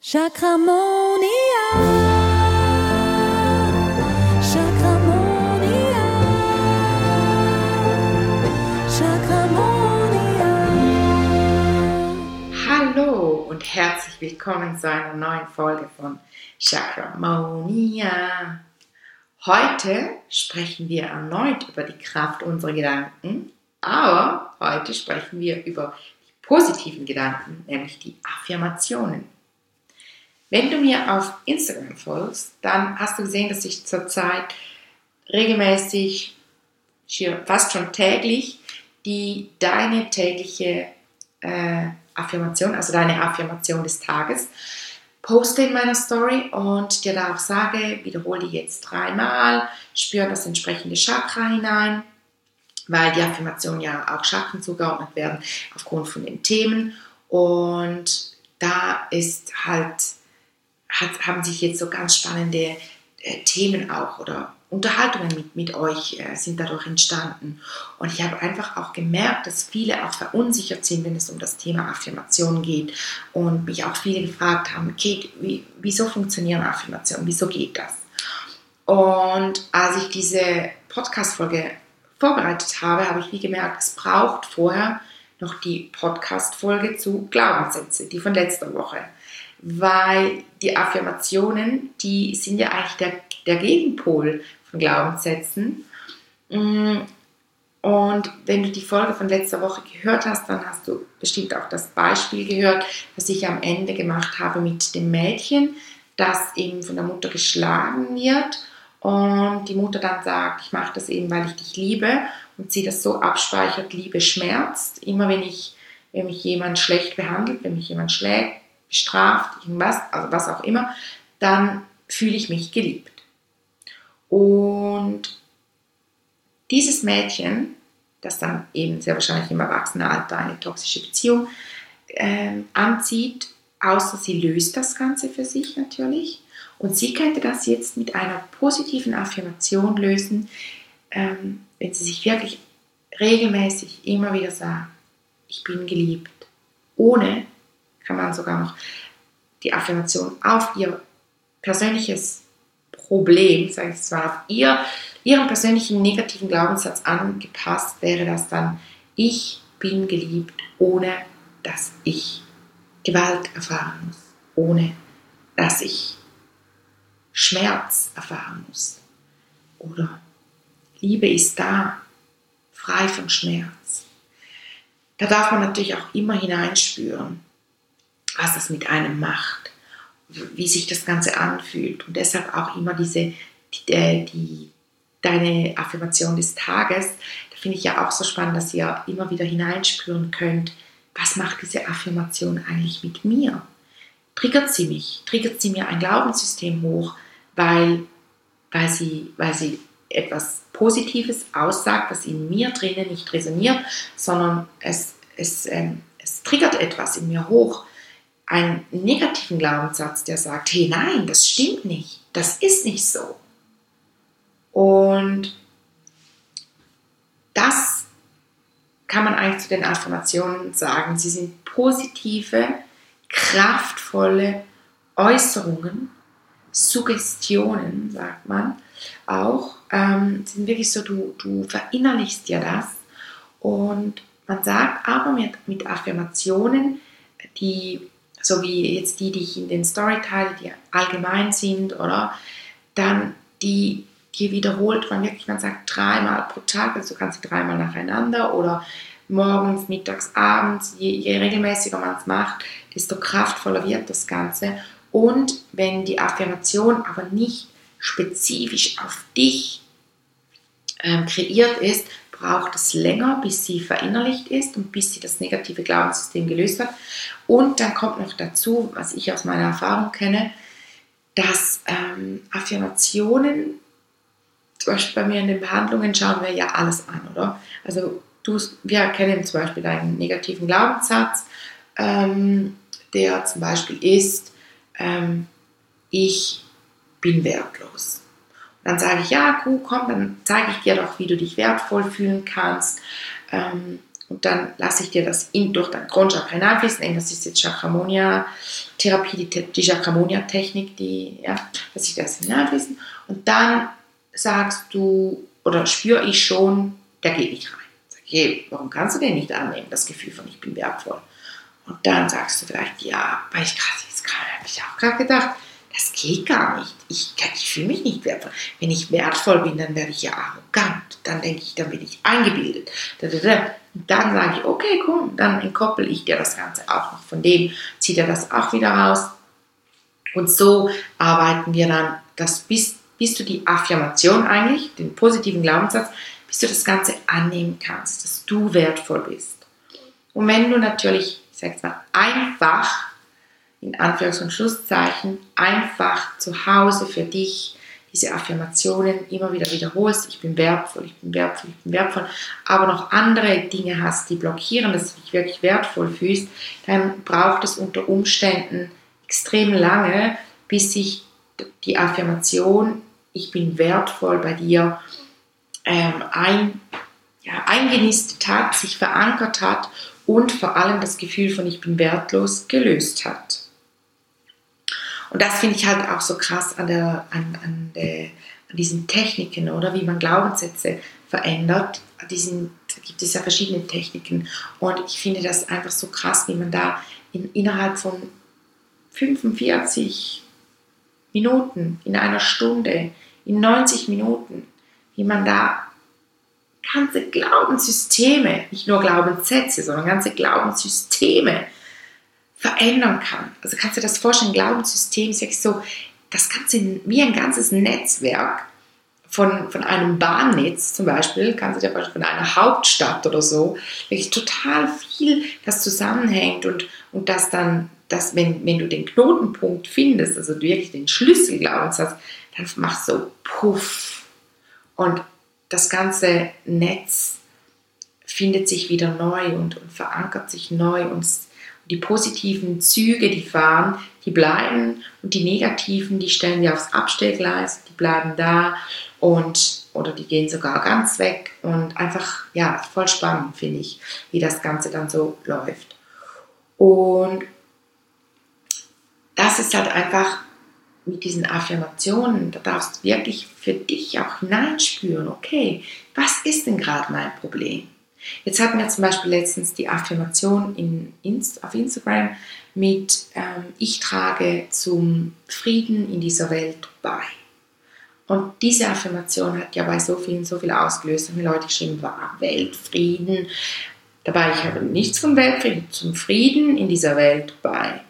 Chakramonia, Chakramonia, Chakramonia. Hallo und herzlich willkommen zu einer neuen Folge von Chakramonia. Heute sprechen wir erneut über die Kraft unserer Gedanken, aber heute sprechen wir über die positiven Gedanken, nämlich die Affirmationen. Wenn du mir auf Instagram folgst, dann hast du gesehen, dass ich zurzeit regelmäßig, fast schon täglich, deine tägliche Affirmation, also deine Affirmation des Tages, poste in meiner Story und dir da auch sage, wiederhole die jetzt 3-mal, spüre das entsprechende Chakra hinein, weil die Affirmationen ja auch Chakren zugeordnet werden aufgrund von den Themen. Und da ist haben sich jetzt so ganz spannende Themen auch oder Unterhaltungen mit euch sind dadurch entstanden. Und ich habe einfach auch gemerkt, dass viele auch verunsichert sind, wenn es um das Thema Affirmation geht. Und mich auch viele gefragt haben, Kate, wieso funktionieren Affirmationen? Wieso geht das? Und als ich diese Podcast-Folge vorbereitet habe, habe ich gemerkt, es braucht vorher noch die Podcast-Folge zu Glaubenssätze, die von letzter Woche. Weil die Affirmationen, die sind ja eigentlich der Gegenpol von Glaubenssätzen. Und wenn du die Folge von letzter Woche gehört hast, dann hast du bestimmt auch das Beispiel gehört, das ich am Ende gemacht habe mit dem Mädchen, das eben von der Mutter geschlagen wird und die Mutter dann sagt, ich mache das eben, weil ich dich liebe, und sie das so abspeichert, Liebe schmerzt. Immer wenn mich jemand schlecht behandelt, wenn mich jemand schlägt, bestraft, irgendwas, also was auch immer, dann fühle ich mich geliebt. Und dieses Mädchen, das dann eben sehr wahrscheinlich im Erwachsenenalter eine toxische Beziehung anzieht, außer sie löst das Ganze für sich natürlich. Und sie könnte das jetzt mit einer positiven Affirmation lösen, wenn sie sich wirklich regelmäßig immer wieder sagt, ich bin geliebt, ohne kann man sogar noch die Affirmation auf ihr persönliches Problem, sage ich zwar, auf ihren persönlichen negativen Glaubenssatz angepasst, wäre das dann, ich bin geliebt, ohne dass ich Gewalt erfahren muss, ohne dass ich Schmerz erfahren muss. Oder Liebe ist da, frei von Schmerz. Da darf man natürlich auch immer hineinspüren, was das mit einem macht, wie sich das Ganze anfühlt. Und deshalb auch immer deine Affirmation des Tages, da finde ich ja auch so spannend, dass ihr immer wieder hineinspüren könnt, was macht diese Affirmation eigentlich mit mir? Triggert sie mich? Triggert sie mir ein Glaubenssystem hoch, weil sie etwas Positives aussagt, was in mir drinnen nicht resoniert, sondern es triggert etwas in mir hoch, einen negativen Glaubenssatz, der sagt, hey, nein, das stimmt nicht, das ist nicht so. Und das kann man eigentlich zu den Affirmationen sagen. Sie sind positive, kraftvolle Äußerungen, Suggestionen, sagt man auch, sind wirklich so, du verinnerlichst ja das. Und man sagt aber mit Affirmationen, so wie jetzt die ich in den Story teile, die allgemein sind, oder dann die wiederholt man wirklich, man sagt 3-mal pro Tag, also du kannst sie 3-mal nacheinander oder morgens, mittags, abends, je regelmäßiger man es macht, desto kraftvoller wird das Ganze. Und wenn die Affirmation aber nicht spezifisch auf dich kreiert ist, braucht es länger, bis sie verinnerlicht ist und bis sie das negative Glaubenssystem gelöst hat. Und dann kommt noch dazu, was ich aus meiner Erfahrung kenne, dass Affirmationen, zum Beispiel bei mir in den Behandlungen, schauen wir ja alles an, oder? Also wir kennen zum Beispiel einen negativen Glaubenssatz, der zum Beispiel ist, ich bin wertlos. Dann sage ich, ja, cool, komm, dann zeige ich dir doch, wie du dich wertvoll fühlen kannst. und dann lasse ich dir das durch dein Kronchakra hineinfließen. Das ist jetzt Chakramonia-Therapie, die Chakramonia-Technik, dass ich das hineinfließen. Und dann sagst du, oder spüre ich schon, der geht nicht rein. Sag ich, hey, warum kannst du den nicht annehmen, das Gefühl von ich bin wertvoll? Und dann sagst du vielleicht, ja, weil ich gerade, habe ich auch gerade gedacht, das geht gar nicht. Ich fühle mich nicht wertvoll. Wenn ich wertvoll bin, dann werde ich ja arrogant. Dann denke ich, dann bin ich eingebildet. Und dann sage ich, okay, cool, dann entkoppel ich dir das Ganze auch noch von dem, ziehe dir das auch wieder raus. Und so arbeiten wir dann, bis du die Affirmation eigentlich, den positiven Glaubenssatz, bis du das Ganze annehmen kannst, dass du wertvoll bist. Und wenn du natürlich, ich sage jetzt mal, einfach, in Anführungs- und Schlusszeichen, einfach zu Hause für dich diese Affirmationen immer wieder wiederholst, ich bin wertvoll, ich bin wertvoll, ich bin wertvoll, aber noch andere Dinge hast, die blockieren, dass du dich wirklich wertvoll fühlst, dann braucht es unter Umständen extrem lange, bis sich die Affirmation, ich bin wertvoll bei dir, eingenistet hat, sich verankert hat und vor allem das Gefühl von ich bin wertlos gelöst hat. Und das finde ich halt auch so krass an diesen Techniken, oder wie man Glaubenssätze verändert. Da gibt es ja verschiedene Techniken. Und ich finde das einfach so krass, wie man da innerhalb von 45 Minuten, in einer Stunde, in 90 Minuten, wie man da ganze Glaubenssysteme, nicht nur Glaubenssätze, sondern ganze Glaubenssysteme verändern kann. Also kannst du dir das vorstellen, Glaubenssystem ist wirklich so, das Ganze wie ein ganzes Netzwerk von einem Bahnnetz zum Beispiel, kannst du dir vorstellen, von einer Hauptstadt oder so, wirklich total viel, das zusammenhängt und das dann, wenn du den Knotenpunkt findest, also wirklich den Schlüsselglaubenssatz, dann machst du so puff und das ganze Netz findet sich wieder neu und verankert sich neu und die positiven Züge, die fahren, die bleiben und die negativen, die stellen wir aufs Abstellgleis, die bleiben da oder die gehen sogar ganz weg und einfach, ja, voll spannend finde ich, wie das Ganze dann so läuft. Und das ist halt einfach mit diesen Affirmationen, da darfst du wirklich für dich auch hineinspüren, okay, was ist denn gerade mein Problem? Jetzt hatten wir zum Beispiel letztens die Affirmation auf Instagram mit ich trage zum Frieden in dieser Welt bei. Und diese Affirmation hat ja bei so vielen so viel ausgelöst, haben die Leute geschrieben, Weltfrieden. Dabei, ich habe nichts vom Weltfrieden, zum Frieden in dieser Welt bei.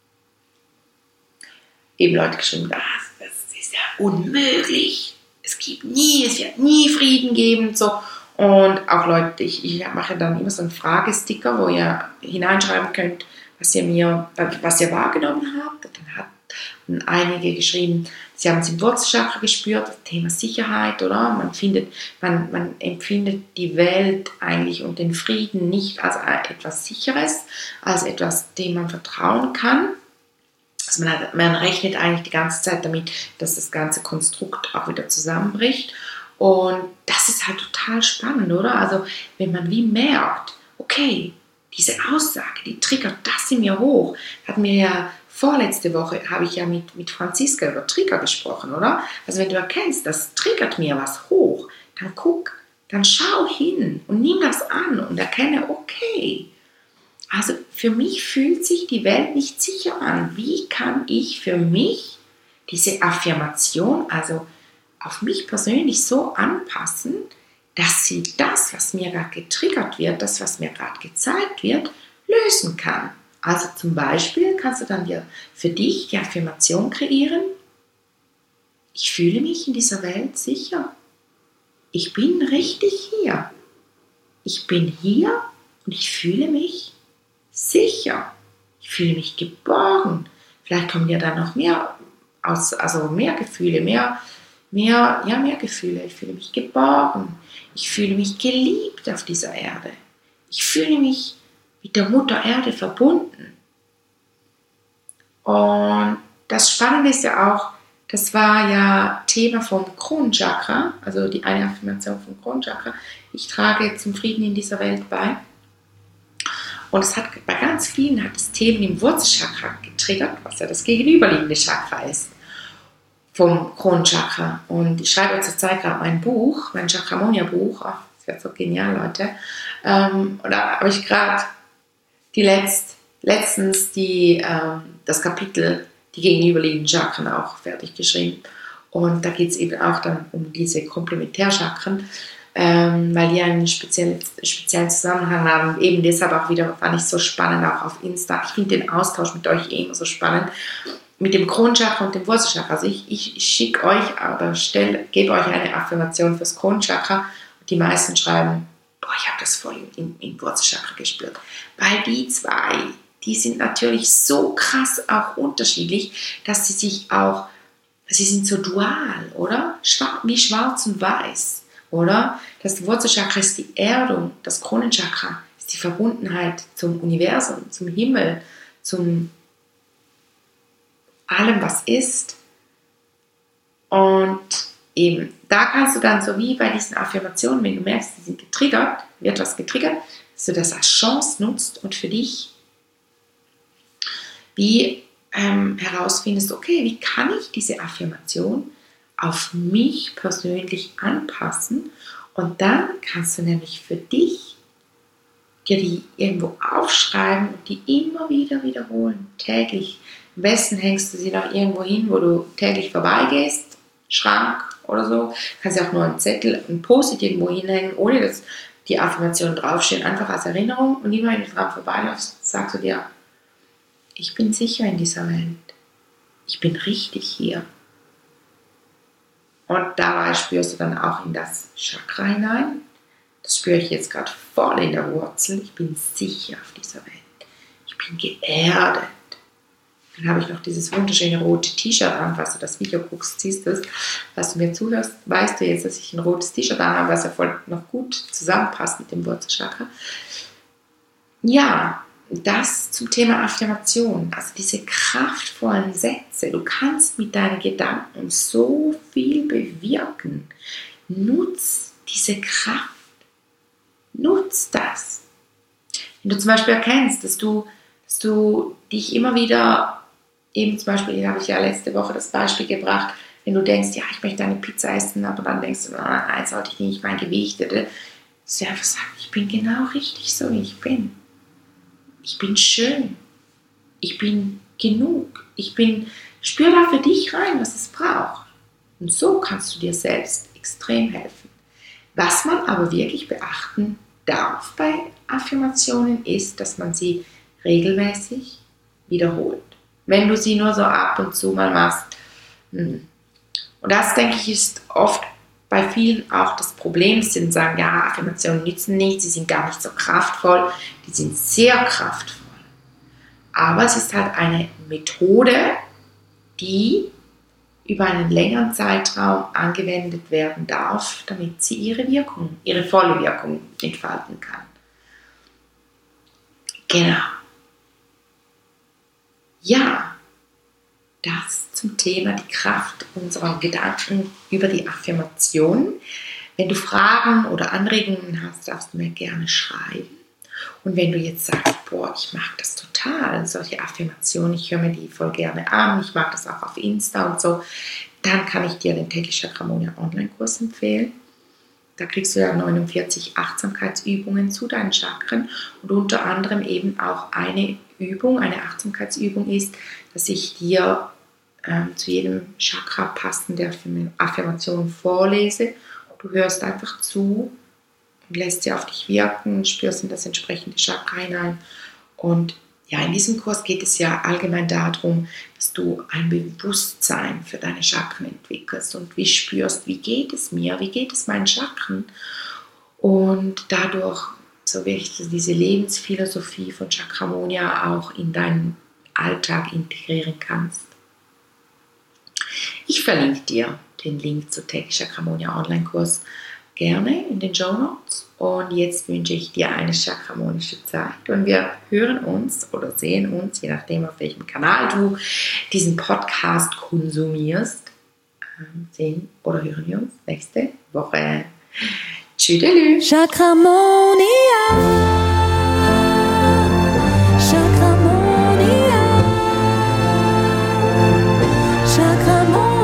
Eben Leute geschrieben, das ist ja unmöglich. Es wird nie Frieden geben. So. Und auch Leute, ich mache dann immer so einen Fragesticker, wo ihr hineinschreiben könnt, was ihr wahrgenommen habt. Und dann hatten einige geschrieben, sie haben es im Wurzelchakra gespürt, das Thema Sicherheit, oder? Man empfindet die Welt eigentlich und den Frieden nicht als etwas Sicheres, als etwas, dem man vertrauen kann. Also man rechnet eigentlich die ganze Zeit damit, dass das ganze Konstrukt auch wieder zusammenbricht. Und das ist halt total spannend, oder? Also wenn man wie merkt, okay, diese Aussage, die triggert das in mir hoch. Hatten wir ja vorletzte Woche, habe ich ja mit Franziska über Trigger gesprochen, oder? Also wenn du erkennst, das triggert mir was hoch, dann schau hin und nimm das an und erkenne, okay, also für mich fühlt sich die Welt nicht sicher an. Wie kann ich für mich diese Affirmation, also auf mich persönlich so anpassen, dass sie das, was mir gerade getriggert wird, das, was mir gerade gezeigt wird, lösen kann. Also zum Beispiel kannst du dann für dich die Affirmation kreieren, ich fühle mich in dieser Welt sicher. Ich bin richtig hier. Ich bin hier und ich fühle mich sicher. Ich fühle mich geborgen. Vielleicht kommen ja dann noch mehr Gefühle, mehr Gefühle. Ich fühle mich geborgen. Ich fühle mich geliebt auf dieser Erde. Ich fühle mich mit der Mutter Erde verbunden. Und das Spannende ist ja auch, das war ja Thema vom Kronchakra, also die eine Affirmation vom Kronchakra. Ich trage zum Frieden in dieser Welt bei. Und es hat bei ganz vielen hat das Themen im Wurzelchakra getriggert, was ja das gegenüberliegende Chakra ist vom Kronenchakra. Und ich schreibe zurzeit gerade mein Buch, mein Chakramonia-Buch. Ach, das wird so genial, Leute. Und da habe ich gerade letztens das Kapitel, die gegenüberliegenden Chakren auch fertig geschrieben. Und da geht es eben auch dann um diese Komplementärchakren, weil die einen speziellen Zusammenhang haben. Eben deshalb auch wieder fand ich so spannend, auch auf Insta. Ich finde den Austausch mit euch immer so spannend. Mit dem Kronenchakra und dem Wurzelchakra. Also ich schicke euch oder gebe euch eine Affirmation fürs Kronenchakra. Und die meisten schreiben, ich habe das voll im Wurzelchakra gespürt. Weil die zwei, die sind natürlich so krass auch unterschiedlich, dass sie sind so dual, oder? Wie schwarz und weiß, oder? Das Wurzelchakra ist die Erdung, das Kronenchakra ist die Verbundenheit zum Universum, zum Himmel, zum allem, was ist. Und eben, da kannst du dann so wie bei diesen Affirmationen, wenn du merkst, die sind getriggert, wird was getriggert, dass du das als Chance nutzt und für dich herausfindest, okay, wie kann ich diese Affirmation auf mich persönlich anpassen? Und dann kannst du nämlich für dich dir die irgendwo aufschreiben und die immer wieder wiederholen, täglich. Am besten hängst du sie noch irgendwo hin, wo du täglich vorbeigehst, Schrank oder so. Kannst ja auch nur einen Zettel, ein Post-it irgendwo hinhängen, ohne dass die Affirmationen draufstehen, einfach als Erinnerung. Und immer wenn du dran vorbeiläufst, sagst du dir, ich bin sicher in dieser Welt. Ich bin richtig hier. Und dabei spürst du dann auch in das Chakra hinein. Das spüre ich jetzt gerade voll in der Wurzel. Ich bin sicher auf dieser Welt. Ich bin geerdet. Dann habe ich noch dieses wunderschöne rote T-Shirt an. Falls du das Video guckst, siehst du es. Falls du mir zuhörst, weißt du jetzt, dass ich ein rotes T-Shirt an habe, was ja voll noch gut zusammenpasst mit dem Wurzelchakra. Ja, das zum Thema Affirmation. Also diese kraftvollen Sätze. Du kannst mit deinen Gedanken so viel bewirken. Nutz diese Kraft. Nutz das. Wenn du zum Beispiel erkennst, dass du dich immer wieder, eben zum Beispiel, habe ich ja letzte Woche das Beispiel gebracht, wenn du denkst, ja, ich möchte eine Pizza essen, aber dann denkst du, nein, sollte ich nicht, mein Gewicht, dass du einfach sagst, ich bin genau richtig so, wie ich bin. Ich bin schön. Ich bin genug. Spür da für dich rein, was es braucht. Und so kannst du dir selbst extrem helfen. Was man aber wirklich beachten darf bei Affirmationen ist, dass man sie regelmäßig wiederholt. Wenn du sie nur so ab und zu mal machst. Und das, denke ich, ist oft bei vielen auch das Problem. Sie sagen, ja, Affirmationen nützen nicht, sie sind gar nicht so kraftvoll. Die sind sehr kraftvoll. Aber es ist halt eine Methode, die über einen längeren Zeitraum angewendet werden darf, damit sie ihre volle Wirkung entfalten kann. Genau. Ja, das zum Thema die Kraft unserer Gedanken über die Affirmation. Wenn du Fragen oder Anregungen hast, darfst du mir gerne schreiben. Und wenn du jetzt sagst, ich mag das total, solche Affirmationen, ich höre mir die voll gerne an, ich mag das auch auf Insta und so, dann kann ich dir den täglich Chakramonia Online-Kurs empfehlen. Da kriegst du ja 49 Achtsamkeitsübungen zu deinen Chakren und unter anderem eben auch eine Achtsamkeitsübung ist, dass ich dir zu jedem Chakra passende Affirmation vorlese. Du hörst einfach zu und lässt sie auf dich wirken, spürst in das entsprechende Chakra hinein. Und ja, in diesem Kurs geht es ja allgemein darum, dass du ein Bewusstsein für deine Chakren entwickelst und wie spürst, wie geht es mir, wie geht es meinen Chakren. Und dadurch so wirklich diese Lebensphilosophie von Chakramonia auch in deinen Alltag integrieren kannst. Ich verlinke dir den Link zu täglich Chakramonia Online-Kurs gerne in den Shownotes. Und jetzt wünsche ich dir eine chakramonische Zeit und wir hören uns oder sehen uns, je nachdem auf welchem Kanal du diesen Podcast konsumierst, sehen oder hören wir uns nächste Woche. Tschüdelü! Chakramonia. Come on.